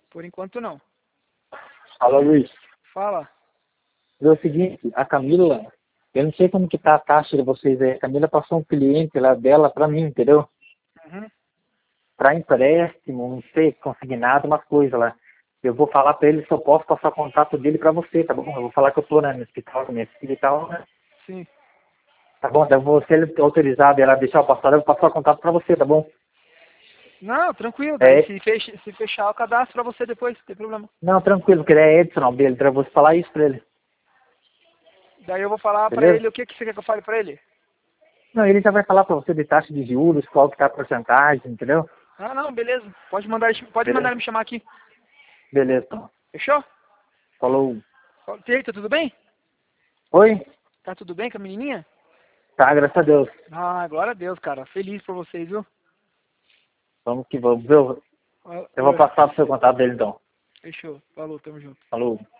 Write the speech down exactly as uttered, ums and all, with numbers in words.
Por enquanto não. Fala, Luiz. Fala. É o seguinte, a Camila, eu não sei como que tá a taxa de vocês aí. A Camila passou um cliente lá dela pra mim, entendeu? Uhum. Pra empréstimo, não sei, consignado, umas coisas lá. Eu vou falar pra ele se eu posso passar o contato dele pra você, tá bom? Eu vou falar que eu tô, né, no hospital com minha filha e tal, né? Sim. Tá bom, então eu vou, se ele autorizado ela deixar eu passar, eu vou passar o contato pra você, tá bom? Não, tranquilo. Daí É, se, fecha, se fechar, eu cadastro pra você depois, não tem problema. não, tranquilo, porque ele é Edson, não, dele, então eu vou falar isso pra ele, Daí eu vou falar pra beleza? ele o que, que você quer que eu fale pra ele. Não, ele já vai falar pra você de taxa de juros, qual que tá a porcentagem, entendeu? Ah, não, beleza. Pode mandar, ele- pode mandar Beleza? ele me chamar aqui. Beleza, então. Fechou? Falou. E aí, tá tudo bem? Oi? Tá tudo bem com a menininha? Tá, graças a Deus. Ah, glória a Deus, cara. Feliz por vocês, viu? Vamos que vamos, viu? Ah, Eu vou passar pro seu contato dele, então. Fechou. Falou, tamo junto. Falou.